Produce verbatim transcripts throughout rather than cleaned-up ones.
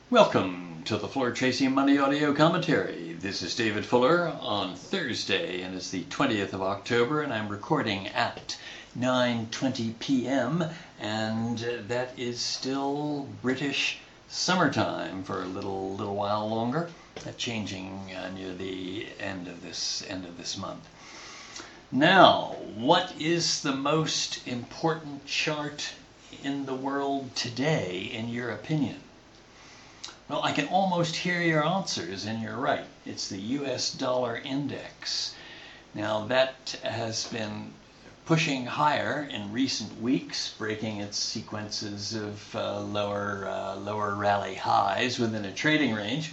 Welcome to the Fuller Tracy Money Audio Commentary. This is David Fuller on Thursday, and it's the twentieth of October, and I'm recording at nine twenty p m, and that is still British summertime for a little little while longer, uh, changing uh, near the end of this end of this month. Now, what is the most important chart in the world today, in your opinion? Well, I can almost hear your answers, and you're right. It's the U S dollar index. Now, that has been pushing higher in recent weeks, breaking its sequences of uh, lower, uh, lower rally highs within a trading range.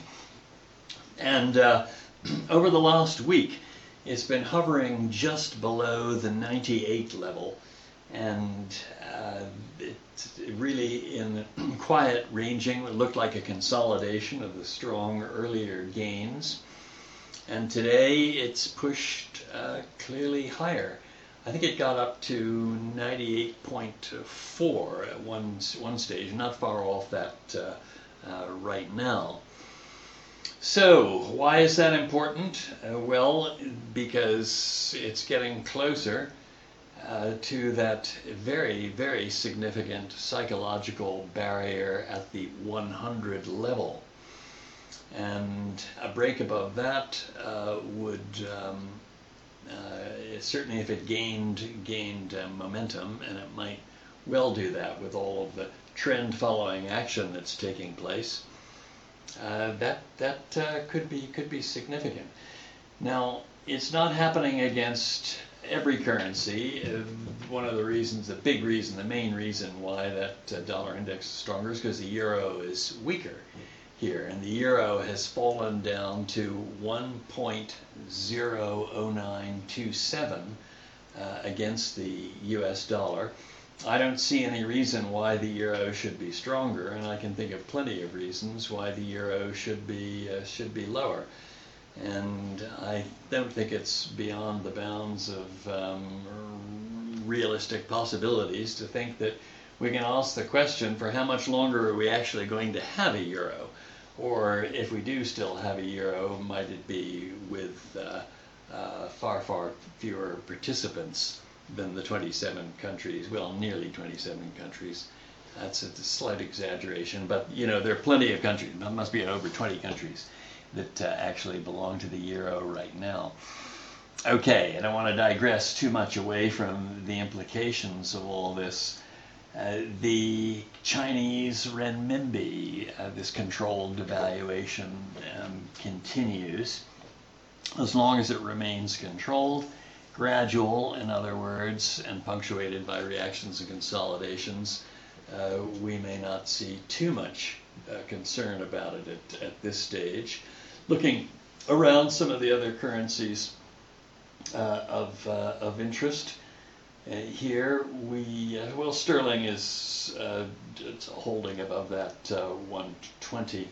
And uh, over the last week, it's been hovering just below the ninety-eight level, and uh, it's really in quiet ranging. It looked like a consolidation of the strong earlier gains, and today it's pushed uh, clearly higher. I think it got up to ninety-eight point four at one one stage, not far off that uh, uh, right now. So, why is that important? Uh, well, because it's getting closer uh, to that very, very significant psychological barrier at the one hundred level. And a break above that uh, would, um, uh, certainly if it gained, gained uh, momentum, and it might well do that with all of the trend following action that's taking place, Uh, that that uh, could be could be significant. Now, it's not happening against every currency. Uh, one of the reasons, the big reason, the main reason why that uh, dollar index is stronger is because the euro is weaker here, and the euro has fallen down to one point zero zero nine two seven uh, against the U S dollar. I don't see any reason why the euro should be stronger, and I can think of plenty of reasons why the euro should be uh, should be lower. And I don't think it's beyond the bounds of um, realistic possibilities to think that we can ask the question, for how much longer are we actually going to have a euro? Or if we do still have a euro, might it be with uh, uh, far, far fewer participants than the twenty-seven countries, well, nearly twenty-seven countries. That's a slight exaggeration, but you know, there are plenty of countries, there must be over twenty countries that uh, actually belong to the euro right now. Okay, I don't want to digress too much away from the implications of all this. Uh, the Chinese renminbi, uh, this controlled devaluation, um, continues. As long as it remains controlled, gradual, in other words, and punctuated by reactions and consolidations, uh, we may not see too much uh, concern about it at, at this stage. Looking around some of the other currencies uh, of, uh, of interest, uh, here we, uh, well, sterling is uh, it's holding above that uh, one twenty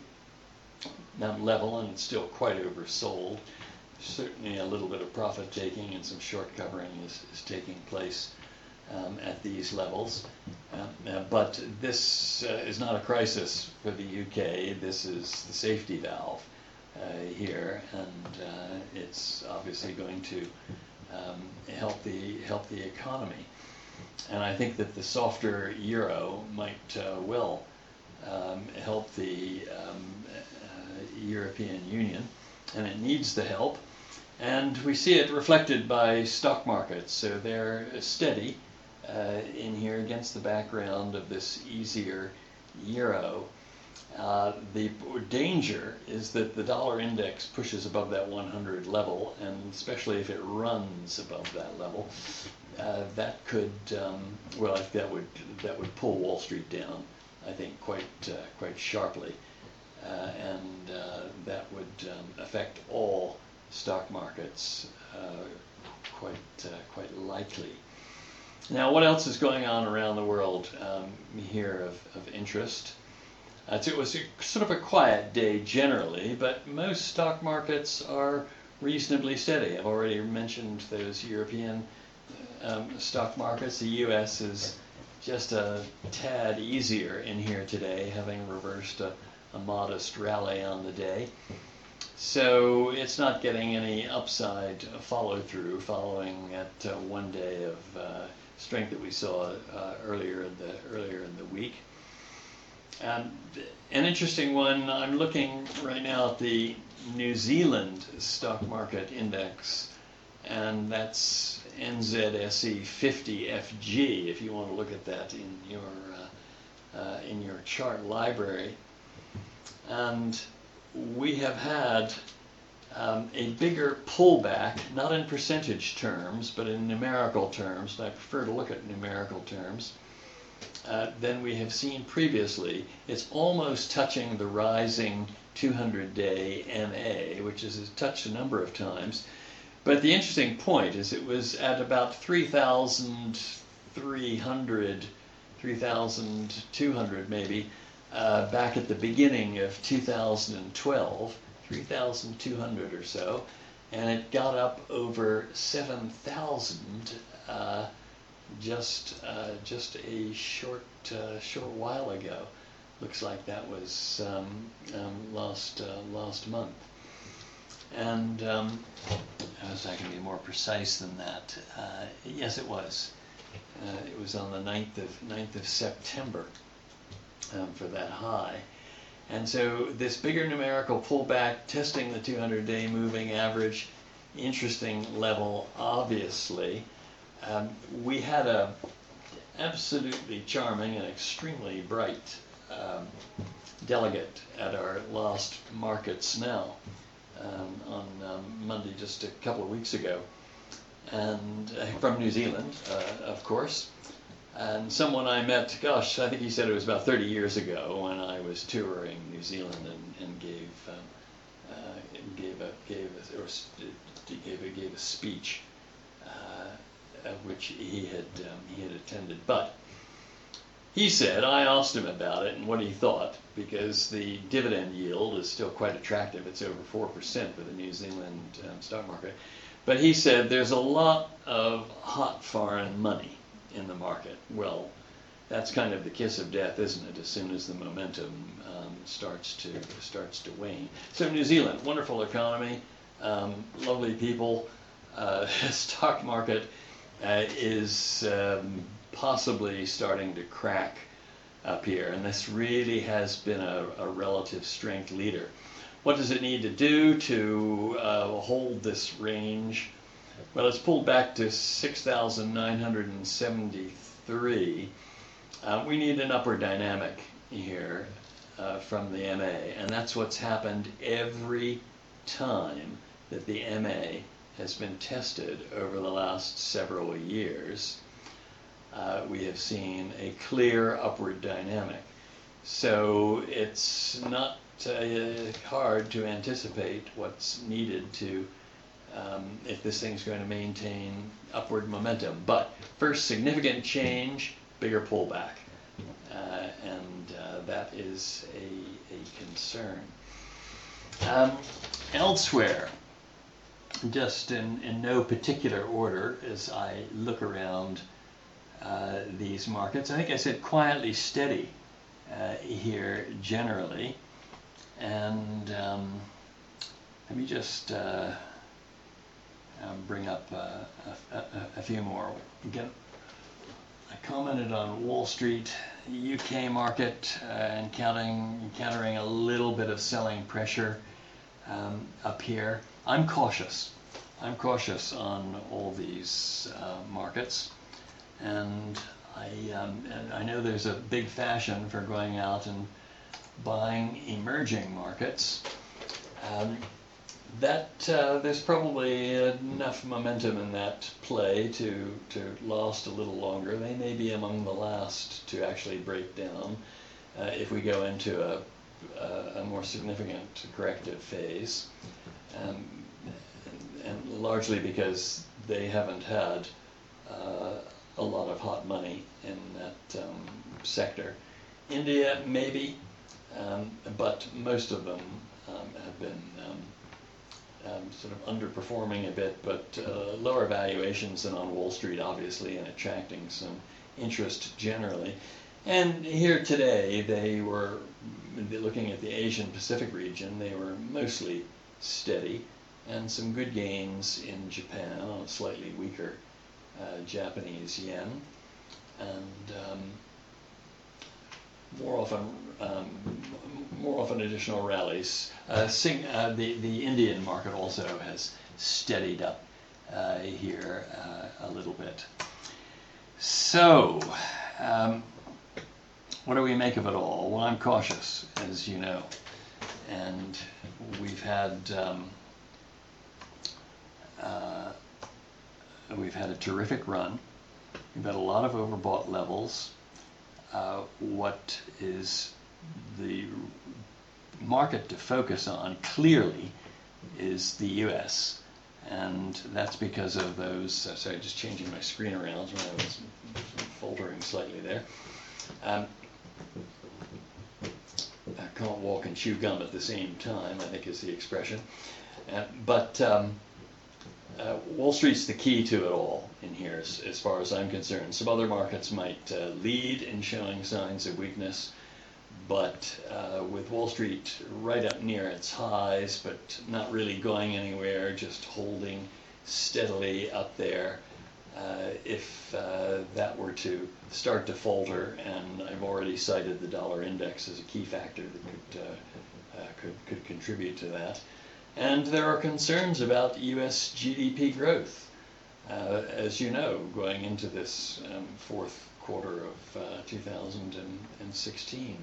level, and it's still quite oversold. Certainly a little bit of profit taking and some short covering is, is taking place um, at these levels. Um, uh, but this uh, is not a crisis for the U K. This is the safety valve uh, here, and uh, it's obviously going to um, help the help the economy. And I think that the softer euro might uh, well um, help the um, uh, European Union, and it needs the help. And we see it reflected by stock markets. So they're steady uh, in here against the background of this easier euro. Uh, the danger is that the dollar index pushes above that one hundred level, and especially if it runs above that level, uh, that could, um, well, that would that would pull Wall Street down, I think, quite uh, quite sharply, uh, and uh, that would um, affect all stock markets uh, quite uh, quite likely. Now, what else is going on around the world um, here of, of interest? Uh, it was a, sort of a quiet day generally, but most stock markets are reasonably steady. I've already mentioned those European um, stock markets. The U S is just a tad easier in here today, having reversed a, a modest rally on the day. So it's not getting any upside follow through following at uh, one day of uh, strength that we saw uh, earlier in the earlier in the week. Um, an interesting one. I'm looking right now at the New Zealand stock market index, and that's N Z S E fifty F G. If you want to look at that in your uh, uh, in your chart library, and we have had um, a bigger pullback, not in percentage terms, but in numerical terms, and I prefer to look at numerical terms, uh, than we have seen previously. It's almost touching the rising two hundred day M A, which is touched a number of times. But the interesting point is it was at about three thousand three hundred, three thousand two hundred maybe, Uh, back at the beginning of two thousand twelve, three thousand two hundred or so, and it got up over seven thousand uh, just uh, just a short uh, short while ago. Looks like that was um, um, last uh, last month. And um, I was I can be more precise than that. Uh, yes, it was. Uh, it was on the ninth of ninth of September. Um, for that high. And so this bigger numerical pullback, testing the two hundred day moving average, interesting level, obviously. Um, we had a absolutely charming and extremely bright um, delegate at our last Markets Now um, on um, Monday, just a couple of weeks ago, and uh, from New Zealand, uh, of course. And someone I met, gosh, I think he said it was about thirty years ago when I was touring New Zealand and, and gave um, uh, gave a gave a, or gave a gave a speech, uh, of which he had um, he had attended. But he said, I asked him about it and what he thought, because the dividend yield is still quite attractive. It's over four percent for the New Zealand um, stock market. But he said there's a lot of hot foreign money in the market. Well, that's kind of the kiss of death, isn't it? As soon as the momentum um, starts to starts to wane. So New Zealand, wonderful economy, um, lovely people. Uh, stock market uh, is um, possibly starting to crack up here, and this really has been a, a relative strength leader. What does it need to do to uh, hold this range? Well, it's pulled back to six thousand nine hundred seventy-three. Uh, we need an upward dynamic here uh, from the M A, and that's what's happened every time that the M A has been tested over the last several years. Uh, we have seen a clear upward dynamic. So it's not uh, hard to anticipate what's needed to Um, if this thing's going to maintain upward momentum. But first significant change, bigger pullback. Uh, and uh, that is a, a concern. Um, elsewhere, just in, in no particular order as I look around uh, these markets, I think I said quietly steady uh, here generally. And um, let me just uh, Um, bring up uh, a, a, a few more. Again, I commented on Wall Street, U K market, uh, encountering, encountering a little bit of selling pressure um, up here. I'm cautious. I'm cautious on all these uh, markets, and I um, and I know there's a big fashion for going out and buying emerging markets. Um, That uh, there's probably enough momentum in that play to to last a little longer. They may be among the last to actually break down uh, if we go into a, a, a more significant corrective phase, um, and, and largely because they haven't had uh, a lot of hot money in that um, sector. India maybe, um, but most of them um, have been um, Um, sort of underperforming a bit, but uh, lower valuations than on Wall Street, obviously, and attracting some interest generally. And here today, they were, looking at the Asian Pacific region, they were mostly steady, and some good gains in Japan on a slightly weaker uh, Japanese yen, and um, more often um, more often additional rallies. Uh, sing, uh, the, the Indian market also has steadied up uh, here uh, a little bit. So, um, what do we make of it all? Well, I'm cautious, as you know, and we've had um, uh, we've had a terrific run. We've had a lot of overbought levels. Uh, what is the market to focus on clearly is the U S, and that's because of those, uh, sorry, just changing my screen around when I was faltering slightly there. Um, I can't walk and chew gum at the same time, I think is the expression. Uh, but um, uh, Wall Street's the key to it all in here, as, as far as I'm concerned. Some other markets might uh, lead in showing signs of weakness, but uh, with Wall Street right up near its highs, but not really going anywhere, just holding steadily up there, uh, if uh, that were to start to falter, and I've already cited the dollar index as a key factor that could, uh, uh, could, could contribute to that. And there are concerns about U S G D P growth, uh, as you know, going into this um, fourth quarter of uh, two thousand sixteen.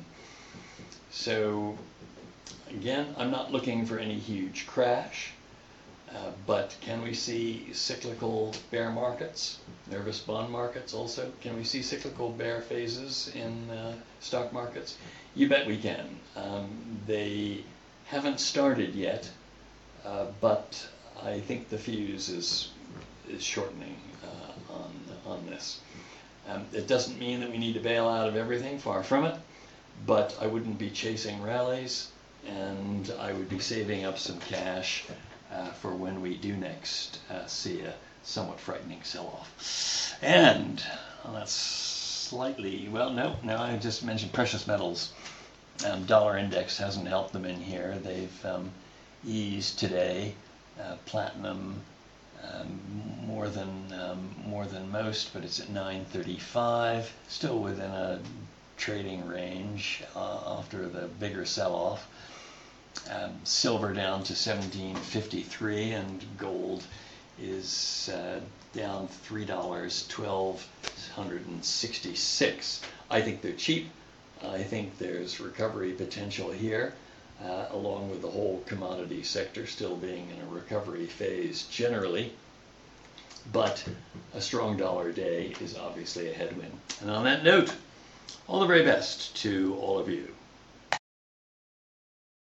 So, again, I'm not looking for any huge crash, uh, but can we see cyclical bear markets, nervous bond markets also? Can we see cyclical bear phases in uh, stock markets? You bet we can. Um, they haven't started yet. Uh, but I think the fuse is is shortening uh, on on this. Um, it doesn't mean that we need to bail out of everything, far from it, but I wouldn't be chasing rallies, and I would be saving up some cash uh, for when we do next uh, see a somewhat frightening sell-off. And well, that's slightly, well, no, no, I just mentioned precious metals. Um, dollar index hasn't helped them in here. They've um, eased today. Uh, platinum um, more than um, more than most, but it's at nine thirty-five, still within a trading range uh, after the bigger sell-off. Um, silver down to seventeen fifty-three, and gold is uh, down three dollars, twelve sixty-six. I think they're cheap. I think there's recovery potential here. Uh, along with the whole commodity sector still being in a recovery phase generally. But a strong dollar day is obviously a headwind. And on that note, all the very best to all of you.